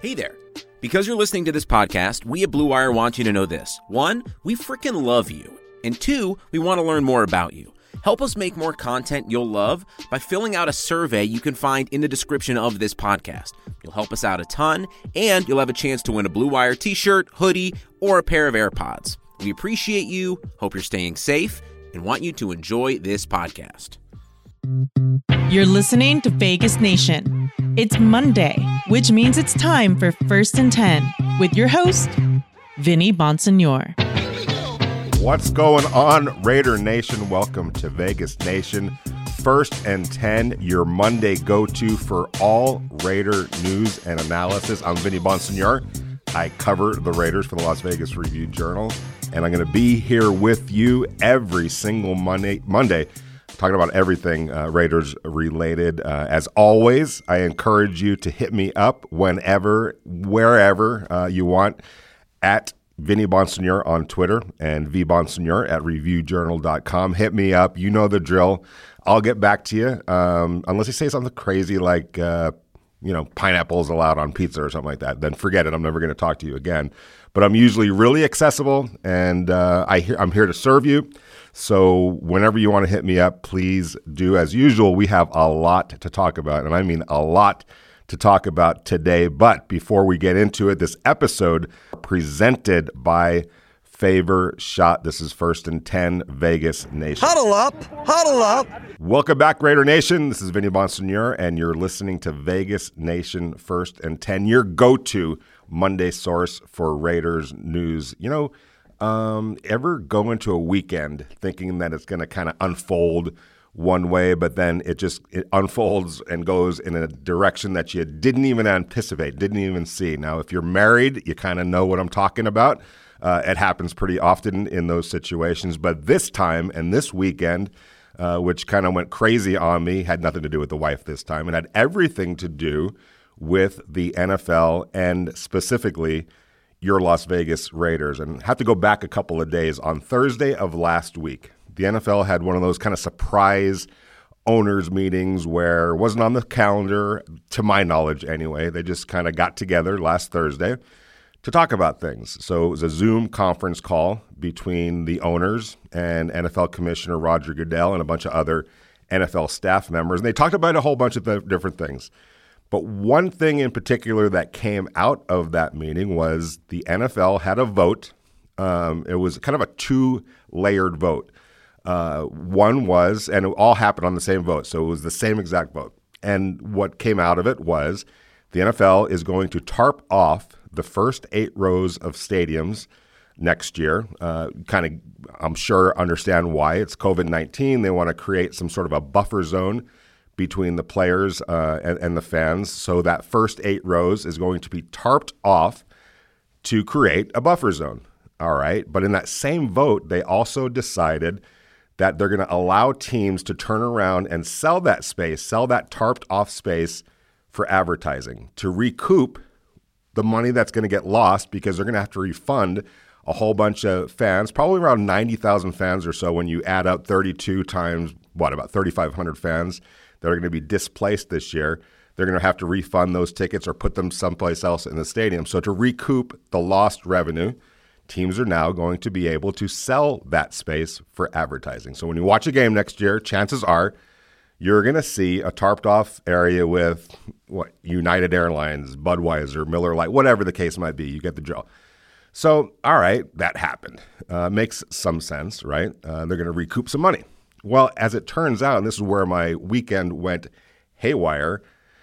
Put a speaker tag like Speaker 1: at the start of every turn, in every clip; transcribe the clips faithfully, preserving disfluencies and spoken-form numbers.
Speaker 1: Hey there. Because you're listening to this podcast, we at Blue Wire want you to know this. One, we freaking love you. And two, we want to learn more about you. Help us make more content you'll love by filling out a survey you can find in the description of this podcast. You'll help us out a ton, and you'll have a chance to win a Blue Wire t-shirt, hoodie, or a pair of AirPods. We appreciate you, hope you're staying safe, and want you to enjoy this podcast.
Speaker 2: You're listening to Vegas Nation. It's Monday, which means it's time for First and ten with your host, Vinny Bonsignor.
Speaker 3: What's going on, Raider Nation? Welcome to Vegas Nation. First and ten, your Monday go-to for all Raider news and analysis. I'm Vinny Bonsignor. I cover the Raiders for the Las Vegas Review-Journal, and I'm going to be here with you every single Monday, Monday talking about everything uh, Raiders related. Uh, as always, I encourage you to hit me up whenever, wherever uh, you want at Vinny Bonsignor on Twitter and vbonsignor at review journal dot com. Hit me up. You know the drill. I'll get back to you um, unless you say something crazy like, uh, you know, pineapples allowed on pizza or something like that. Then forget it. I'm never going to talk to you again. But I'm usually really accessible, and uh, I he- I'm here to serve you. So whenever you want to hit me up, please do. As usual, we have a lot to talk about, and I mean a lot to talk about today. But before we get into it, this episode presented by Favor Shot. This is First and ten, Vegas Nation.
Speaker 4: Huddle up, huddle up.
Speaker 3: Welcome back, Raider Nation. This is Vinny Bonsignor, and you're listening to Vegas Nation First and ten, your go-to Monday source for Raiders news. You know, Um, ever go into a weekend thinking that it's going to kind of unfold one way, but then it just it unfolds and goes in a direction that you didn't even anticipate, didn't even see? Now, if you're married, you kind of know what I'm talking about. Uh, it happens pretty often in those situations, but this time and this weekend, uh, which kind of went crazy on me, had nothing to do with the wife this time. It had everything to do with the N F L and specifically your Las Vegas Raiders. And have to go back a couple of days. On Thursday of last week, the N F L had one of those kind of surprise owners meetings where it wasn't on the calendar, to my knowledge anyway. They just kind of got together last Thursday to talk about things. So it was a Zoom conference call between the owners and N F L Commissioner Roger Goodell and a bunch of other N F L staff members. And they talked about a whole bunch of th- different things. But one thing in particular that came out of that meeting was the N F L had a vote. Um, it was kind of a two-layered vote. Uh, one was, and it all happened on the same vote, so it was the same exact vote. And what came out of it was the N F L is going to tarp off the first eight rows of stadiums next year. Uh, kind of, I'm sure, understand why. It's covid nineteen. They want to create some sort of a buffer zone between the players uh, and, and the fans. So that first eight rows is going to be tarped off to create a buffer zone. All right. But in that same vote, they also decided that they're going to allow teams to turn around and sell that space, sell that tarped off space for advertising to recoup the money that's going to get lost because they're going to have to refund a whole bunch of fans, probably around ninety thousand fans or so when you add up thirty-two times, what, about thirty-five hundred fans that are going to be displaced this year. They're going to have to refund those tickets or put them someplace else in the stadium. So to recoup the lost revenue, teams are now going to be able to sell that space for advertising. So when you watch a game next year, chances are you're going to see a tarped off area with what United Airlines, Budweiser, Miller Lite, whatever the case might be. You get the drill. So, all right, that happened. Uh, makes some sense, right? Uh, they're going to recoup some money. Well, as it turns out, and this is where my weekend went haywire,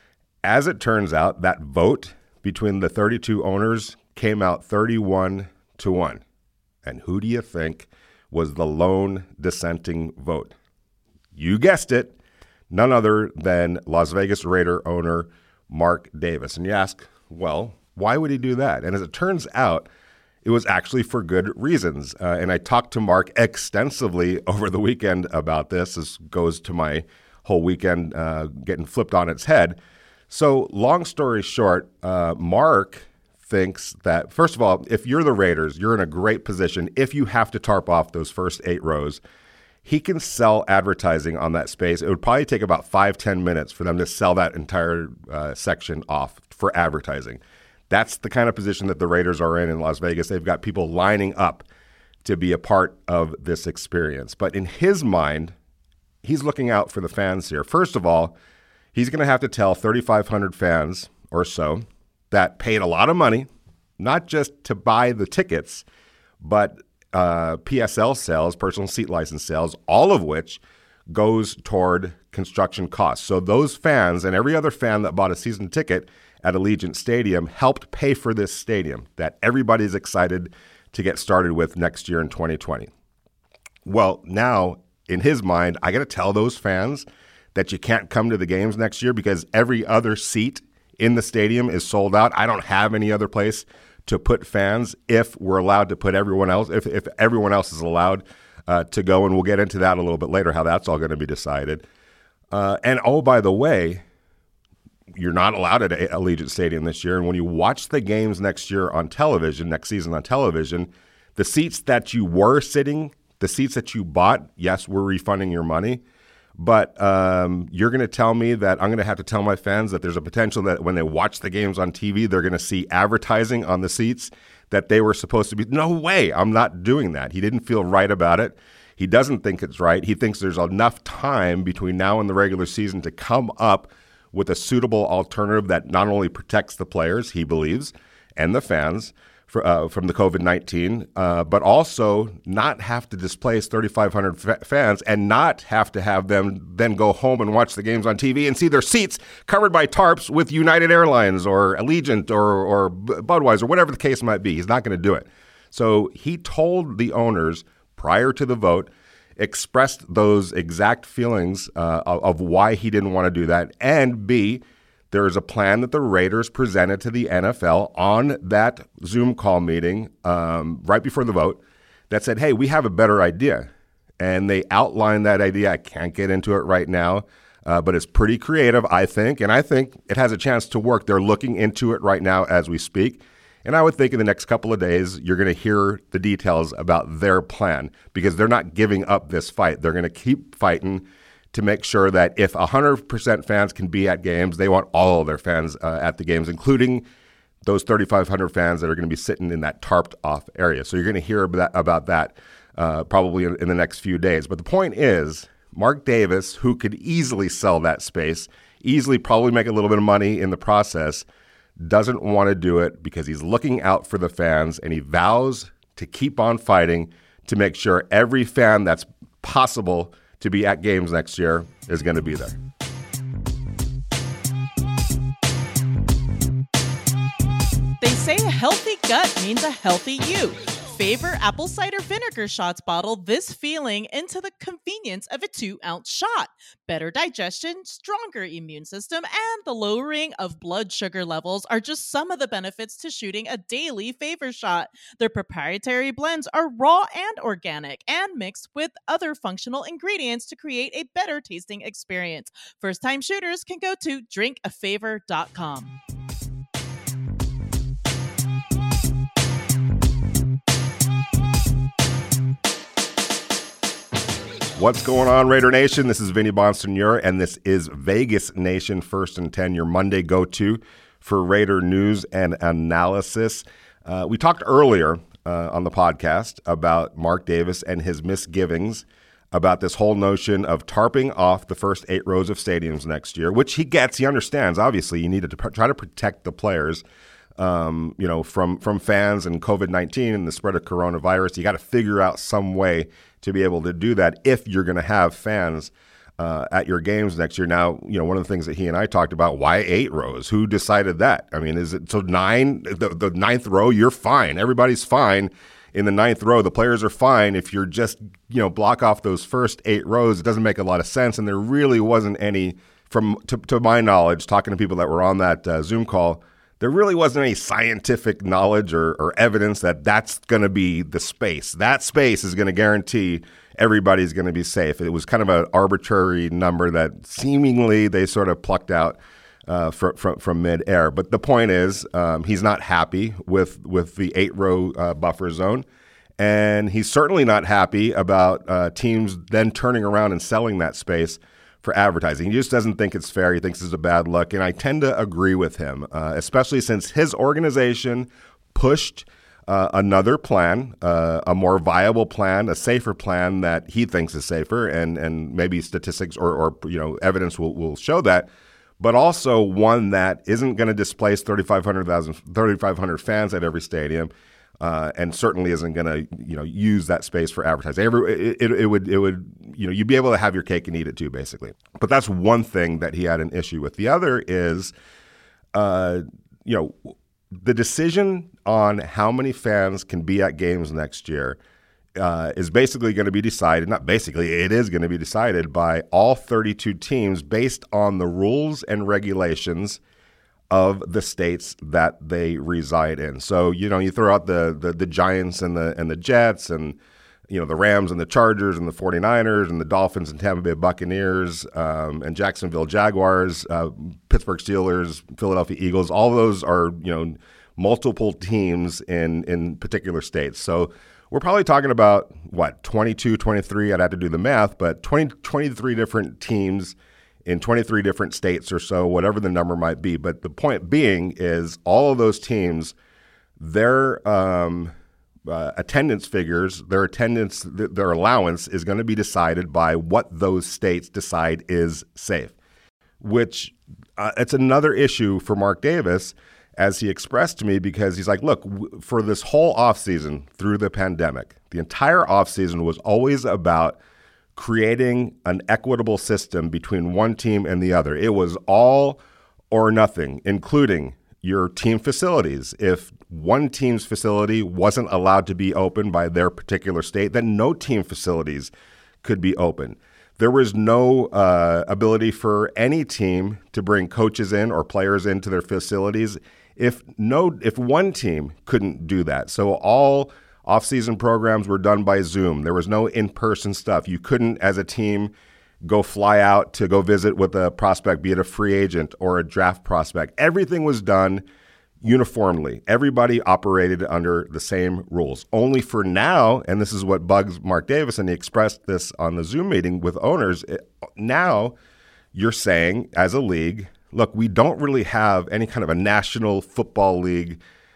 Speaker 3: as it turns out, that vote between the thirty-two owners came out thirty-one to one. And who do you think was the lone dissenting vote? You guessed it, none other than Las Vegas Raider owner Mark Davis. And you ask, well, why would he do that? And as it turns out, it was actually for good reasons. Uh, and I talked to Mark extensively over the weekend about this. This goes to my whole weekend uh, getting flipped on its head. So long story short, uh, Mark thinks that, first of all, if you're the Raiders, you're in a great position. If you have to tarp off those first eight rows, he can sell advertising on that space. It would probably take about five, ten minutes for them to sell that entire uh, section off for advertising. That's the kind of position that the Raiders are in in Las Vegas. They've got people lining up to be a part of this experience. But in his mind, he's looking out for the fans here. First of all, he's going to have to tell thirty-five hundred fans or so that paid a lot of money, not just to buy the tickets, but uh, P S L sales, personal seat license sales, all of which goes toward construction costs. So those fans and every other fan that bought a season ticket at Allegiant Stadium helped pay for this stadium that everybody's excited to get started with next year in twenty twenty. Well, now, in his mind, I got to tell those fans that you can't come to the games next year because every other seat in the stadium is sold out. I don't have any other place to put fans if we're allowed to put everyone else, if, if everyone else is allowed uh, to go, and we'll get into that a little bit later, how that's all going to be decided. Uh, and oh, by the way, you're not allowed at Allegiant Stadium this year, and when you watch the games next year on television, next season on television, the seats that you were sitting, the seats that you bought, yes, we're refunding your money. But um, you're going to tell me that I'm going to have to tell my fans that there's a potential that when they watch the games on T V, they're going to see advertising on the seats that they were supposed to be. No way. I'm not doing that. He didn't feel right about it. He doesn't think it's right. He thinks there's enough time between now and the regular season to come up with a suitable alternative that not only protects the players, he believes, and the fans for, uh, from the covid nineteen, uh, but also not have to displace thirty-five hundred f- fans and not have to have them then go home and watch the games on T V and see their seats covered by tarps with United Airlines or Allegiant or, or Budweiser, whatever the case might be. He's not going to do it. So he told the owners prior to the vote, expressed those exact feelings uh, of, of why he didn't want to do that, and B, there is a plan that the Raiders presented to the N F L on that Zoom call meeting um, right before the vote that said, hey, we have a better idea. And they outlined that idea. I can't get into it right now, uh, but it's pretty creative, I think, and I think it has a chance to work. They're looking into it right now as we speak. And I would think in the next couple of days, you're going to hear the details about their plan because they're not giving up this fight. They're going to keep fighting to make sure that if one hundred percent fans can be at games, they want all of their fans uh, at the games, including those thirty-five hundred fans that are going to be sitting in that tarped off area. So you're going to hear about, about that uh, probably in, in the next few days. But the point is, Mark Davis, who could easily sell that space, easily probably make a little bit of money in the process, doesn't want to do it because he's looking out for the fans, and he vows to keep on fighting to make sure every fan that's possible to be at games next year is going to be there.
Speaker 2: They say a healthy gut means a healthy you. Favor apple cider vinegar shots bottle this feeling into the convenience of a two-ounce shot. Better digestion, stronger immune system, and the lowering of blood sugar levels are just some of the benefits to shooting a daily Favor shot. Their proprietary blends are raw and organic and mixed with other functional ingredients to create a better tasting experience. First-time shooters can go to drink a favor dot com.
Speaker 3: What's going on, Raider Nation? This is Vinny Bonsignore, and this is Vegas Nation First and ten, your Monday go-to for Raider news and analysis. Uh, we talked earlier uh, on the podcast about Mark Davis and his misgivings about this whole notion of tarping off the first eight rows of stadiums next year, which he gets, he understands. Obviously, you need to pr- try to protect the players um, you know, from, from fans and covid nineteen and the spread of coronavirus. You got to figure out some way to be able to do that if you're going to have fans uh, at your games next year. Now, you know, one of the things that he and I talked about, why eight rows? Who decided that? I mean, is it so nine, the, the ninth row, you're fine. Everybody's fine in the ninth row. The players are fine. If you're just, you know, block off those first eight rows, it doesn't make a lot of sense. And there really wasn't any, from to, to my knowledge, talking to people that were on that uh, Zoom call, there really wasn't any scientific knowledge or, or evidence that that's going to be the space. That space is going to guarantee everybody's going to be safe. It was kind of an arbitrary number that seemingly they sort of plucked out uh, from, from, from mid-air. But the point is, um, he's not happy with, with the eight-row uh, buffer zone. And he's certainly not happy about uh, teams then turning around and selling that space for advertising. He just doesn't think it's fair. He thinks it's a bad look. And I tend to agree with him, uh, especially since his organization pushed uh, another plan, uh, a more viable plan, a safer plan that he thinks is safer. And, and maybe statistics or, or you know evidence will, will show that. But also one that isn't going to displace thirty-five hundred fans at every stadium. Uh, and certainly isn't going to, you know, use that space for advertising. Every, it, it, it would, it would, you know, you'd be able to have your cake and eat it too, basically. But that's one thing that he had an issue with. The other is, uh, you know, the decision on how many fans can be at games next year uh, is basically going to be decided. Not basically, it is going to be decided by all thirty-two teams based on the rules and regulations of the states that they reside in. So, you know, you throw out the, the the Giants and the and the Jets and, you know, the Rams and the Chargers and the forty-niners and the Dolphins and Tampa Bay Buccaneers um, and Jacksonville Jaguars, uh, Pittsburgh Steelers, Philadelphia Eagles. All of those are, you know, multiple teams in, in particular states. So we're probably talking about, what, twenty-two, twenty-three, I'd have to do the math, but twenty, twenty-three different teams in twenty-three different states or so, whatever the number might be. But the point being is all of those teams, their um, uh, attendance figures, their attendance, th- their allowance is going to be decided by what those states decide is safe, which uh, it's another issue for Mark Davis, as he expressed to me, because he's like, look, w- for this whole offseason through the pandemic, the entire offseason was always about creating an equitable system between one team and the other. It was all or nothing, including your team facilities. If one team's facility wasn't allowed to be open by their particular state, then no team facilities could be open. There was no uh, ability for any team to bring coaches in or players into their facilities if no if one team couldn't do that. So all off-season programs were done by Zoom. There was no in-person stuff. You couldn't, as a team, go fly out to go visit with a prospect, be it a free agent or a draft prospect. Everything was done uniformly. Everybody operated under the same rules. Only for now, and this is what bugs Mark Davis, and he expressed this on the Zoom meeting with owners, it, now you're saying, as a league, look, we don't really have any kind of a National Football League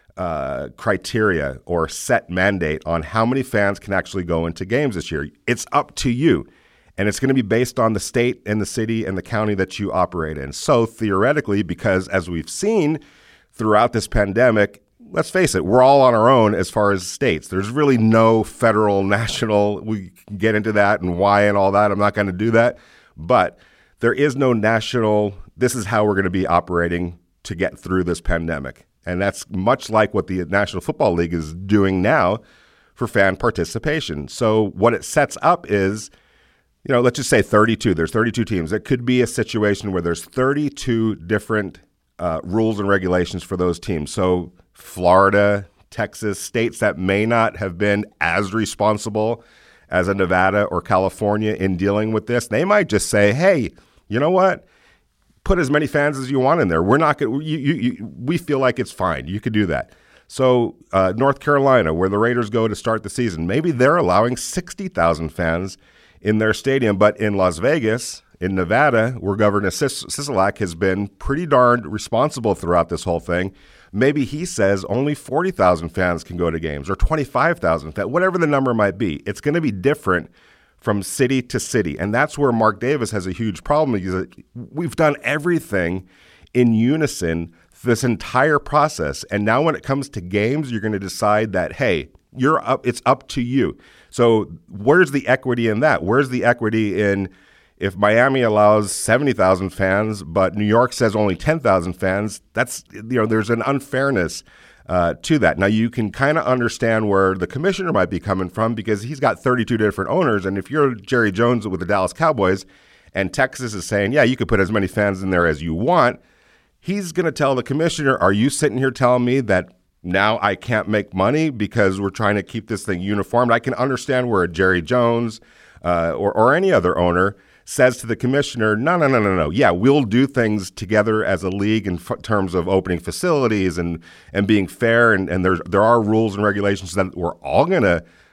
Speaker 3: Uh, criteria or set mandate on how many fans can actually go into games this year. It's up to you, and it's going to be based on the state and the city and the county that you operate in. So theoretically, because as we've seen throughout this pandemic, let's face it, we're all on our own as far as states. There's really no federal, national, we can get into that and why and all that. I'm not going to do that. But there is no national, this is how we're going to be operating to get through this pandemic. And that's much like what the National Football League is doing now for fan participation. So what it sets up is, you know, let's just say thirty-two. There's thirty-two teams. It could be a situation where there's thirty-two different uh, rules and regulations for those teams. So Florida, Texas, states that may not have been as responsible as a Nevada or California in dealing with this, they might just say, hey, you know what? Put as many fans as you want in there. We're not going. You, you, you, we feel like it's fine. You could do that. So uh, North Carolina, where the Raiders go to start the season, maybe they're allowing sixty thousand fans in their stadium. But in Las Vegas, in Nevada, where Governor Sis- Sisolak has been pretty darn responsible throughout this whole thing, maybe he says only forty thousand fans can go to games or twenty-five thousand, whatever the number might be. It's going to be different from city to city. And that's where Mark Davis has a huge problem. Because we've done everything in unison this entire process. And now when it comes to games, you're going to decide that, hey, you're up, it's up to you. So where's the equity in that? Where's the equity in if Miami allows seventy thousand fans, but New York says only ten thousand fans? That's, you know, there's an unfairness Uh, to that. Now, you can kind of understand where the commissioner might be coming from because he's got thirty-two different owners. And if you're Jerry Jones with the Dallas Cowboys and Texas is saying, yeah, you could put as many fans in there as you want, he's going to tell the commissioner, are you sitting here telling me that now I can't make money because we're trying to keep this thing uniform? I can understand where a Jerry Jones uh, or, or any other owner says to the commissioner, no, no, no, no, no. Yeah, we'll do things together as a league in f- terms of opening facilities and and being fair. And, and there's, there are rules and regulations that we're all going to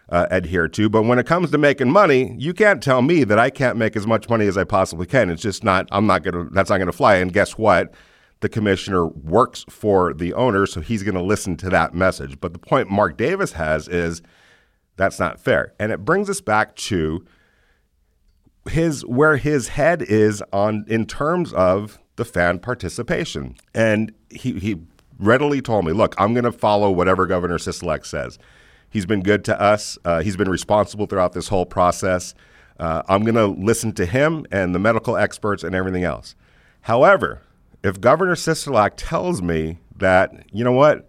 Speaker 3: uh, adhere to. But when it comes to making money, you can't tell me that I can't make as much money as I possibly can. It's just not, I'm not going to, that's not going to fly. And guess what? The commissioner works for the owner, so he's going to listen to that message. But the point Mark Davis has is that's not fair. And it brings us back to his where his head is on in terms of the fan participation. And he, he readily told me, look, I'm going to follow whatever Governor Sisolak says. He's been good to us. Uh, he's been responsible throughout this whole process. Uh, I'm going to listen to him and the medical experts and everything else. However, if Governor Sisolak tells me that, you know what,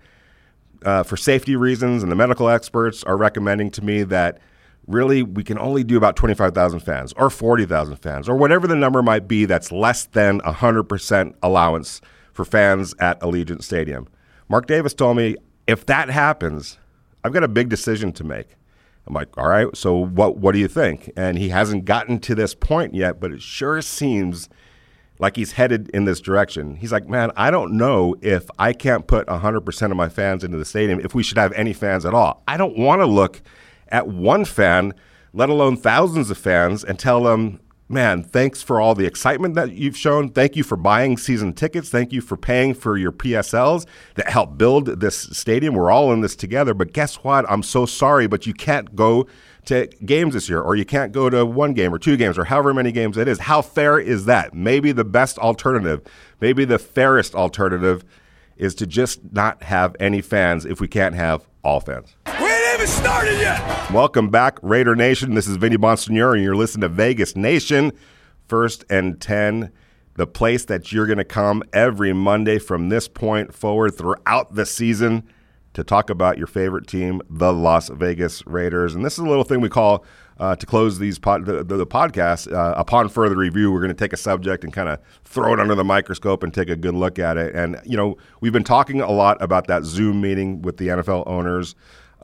Speaker 3: uh, for safety reasons and the medical experts are recommending to me that really we can only do about twenty-five thousand fans or forty thousand fans or whatever the number might be that's less than one hundred percent allowance for fans at Allegiant Stadium. Mark Davis told me, if that happens, I've got a big decision to make. I'm like, all right, so what, what do you think? And he hasn't gotten to this point yet, but it sure seems like he's headed in this direction. He's like, man, I don't know if I can't put one hundred percent of my fans into the stadium, if we should have any fans at all. I don't want to look at one fan, let alone thousands of fans, and tell them, man, thanks for all the excitement that you've shown. Thank you for buying season tickets. Thank you for paying for your P S Ls that helped build this stadium. We're all in this together. But guess what? I'm so sorry, but you can't go to games this year, or you can't go to one game or two games or however many games it is. How fair is that? Maybe the best alternative, maybe the fairest alternative is to just not have any fans if we can't have all fans.
Speaker 4: We ain't even started yet!
Speaker 3: Welcome back, Raider Nation. This is Vinny Bonsignore, and you're listening to Vegas Nation, First and ten, the place that you're going to come every Monday from this point forward throughout the season to talk about your favorite team, the Las Vegas Raiders. And this is a little thing we call, uh, to close these pod, the, the, the podcasts, uh, upon further review, we're going to take a subject and kind of throw it under the microscope and take a good look at it. And, you know, we've been talking a lot about that Zoom meeting with the N F L owners,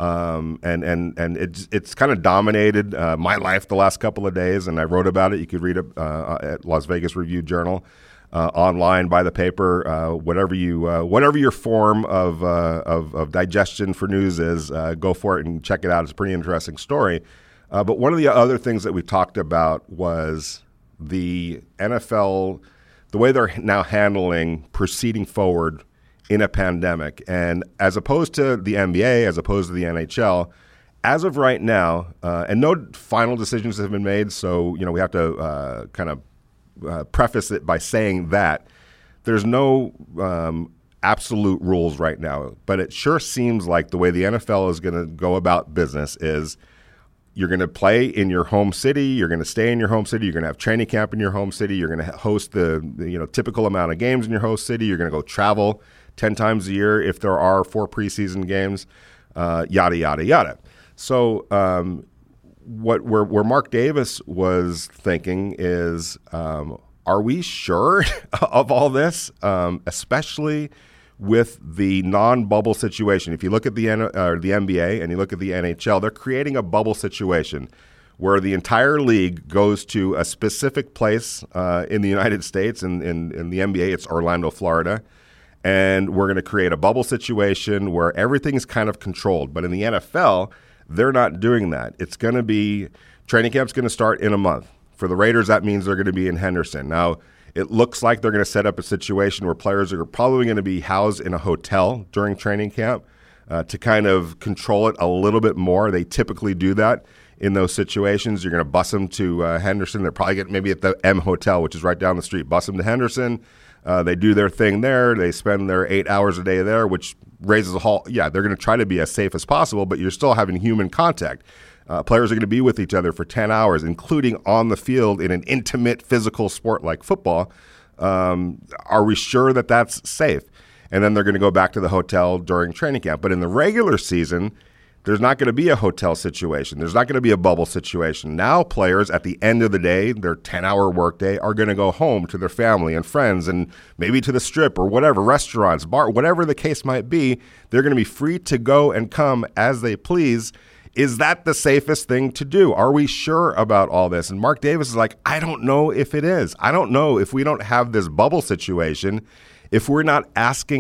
Speaker 3: um, and and and it's, it's kind of dominated uh, my life the last couple of days, and I wrote about it. You could read it uh, at Las Vegas Review Journal. Uh, online, by the paper, uh, whatever you, uh, whatever your form of, uh, of of digestion for news is, uh, go for it and check it out. It's a pretty interesting story. Uh, but one of the other things that we talked about was the N F L, the way they're now handling proceeding forward in a pandemic, and as opposed to the N B A, as opposed to the N H L. As of right now, uh, and no final decisions have been made, so you know we have to uh, kind of Uh, preface it by saying that there's no um, absolute rules right now, but it sure seems like the way the N F L is going to go about business is you're going to play in your home city, you're going to stay in your home city, you're going to have training camp in your home city, you're going to host the, the you know typical amount of games in your host city, you're going to go travel ten times a year if there are four preseason games, uh, yada, yada, yada. So um What where, where Mark Davis was thinking is, um, are we sure of all this, um, especially with the non-bubble situation? If you look at the N- uh, the N B A and you look at the N H L, they're creating a bubble situation where the entire league goes to a specific place uh, in the United States. In, in, in the N B A, it's Orlando, Florida. And we're going to create a bubble situation where everything is kind of controlled. But in the N F L, they're not doing that. It's going to be – training camp's going to start in a month. For the Raiders, that means they're going to be in Henderson. Now, it looks like they're going to set up a situation where players are probably going to be housed in a hotel during training camp uh, to kind of control it a little bit more. They typically do that in those situations. You're going to bus them to uh, Henderson. They're probably getting maybe at the M Hotel, which is right down the street. Bus them to Henderson. Uh, they do their thing there. They spend their eight hours a day there, which raises a whole – yeah, they're going to try to be as safe as possible, but you're still having human contact. Uh, players are going to be with each other for ten hours, including on the field in an intimate physical sport like football. Um, are we sure that that's safe? And then they're going to go back to the hotel during training camp. But in the regular season – there's not going to be a hotel situation. There's not going to be a bubble situation. Now players at the end of the day, their ten-hour workday, are going to go home to their family and friends and maybe to the strip or whatever, restaurants, bar, whatever the case might be. They're going to be free to go and come as they please. Is that the safest thing to do? Are we sure about all this? And Mark Davis is like, I don't know if it is. I don't know if we don't have this bubble situation, if we're not asking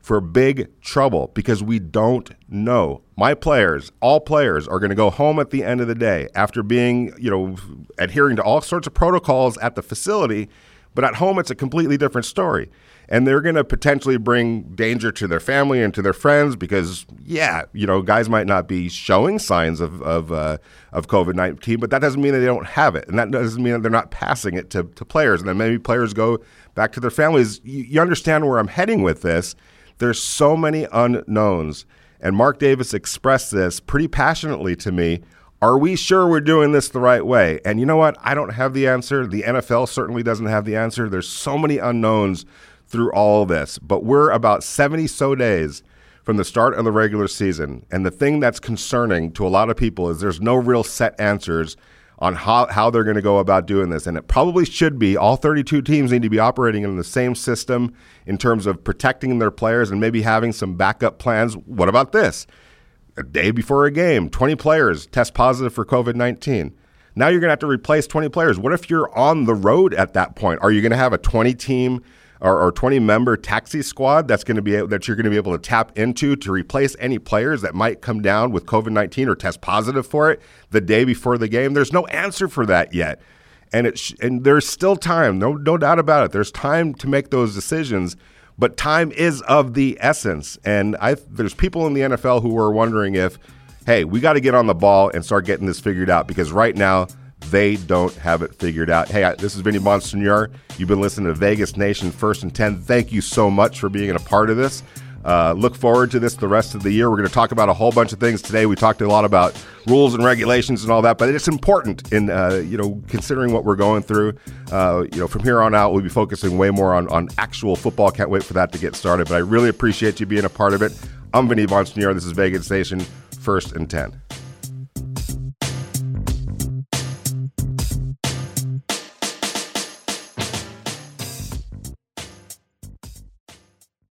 Speaker 3: for big trouble because we don't know. My players, all players, are going to go home at the end of the day after being, you know, adhering to all sorts of protocols at the facility, but at home it's a completely different story. And they're going to potentially bring danger to their family and to their friends because, yeah, you know, guys might not be showing signs of of, uh, of covid nineteen, but that doesn't mean that they don't have it. And that doesn't mean that they're not passing it to, to players. And then maybe players go back to their families. You, you understand where I'm heading with this. There's so many unknowns. And Mark Davis expressed this pretty passionately to me. Are we sure we're doing this the right way? And you know what? I don't have the answer. The N F L certainly doesn't have the answer. There's so many unknowns through all this. But we're about seventy so days from the start of the regular season. And the thing that's concerning to a lot of people is there's no real set answers on how, how they're going to go about doing this. And it probably should be all thirty-two teams need to be operating in the same system in terms of protecting their players and maybe having some backup plans. What about this? A day before a game, twenty players test positive for covid nineteen. Now you're going to have to replace twenty players. What if you're on the road at that point? Are you going to have a twenty-team or, or twenty-member taxi squad that's going to be that you're going to be able to tap into to replace any players that might come down with covid nineteen or test positive for it the day before the game? There's no answer for that yet. And it sh- and there's still time, no no doubt about it. There's time to make those decisions, but time is of the essence. And I there's people in the N F L who are wondering if, hey, we got to get on the ball and start getting this figured out because right now they don't have it figured out. Hey, I, this is Vinny Bonsignore. You've been listening to Vegas Nation First and ten. Thank you so much for being a part of this. Uh, look forward to this the rest of the year. We're going to talk about a whole bunch of things today. We talked a lot about rules and regulations and all that, but it's important in uh, you know considering what we're going through. Uh, you know, from here on out, we'll be focusing way more on on actual football. Can't wait for that to get started. But I really appreciate you being a part of it. I'm Vinny Bonsignore. This is Vegas Nation First and ten.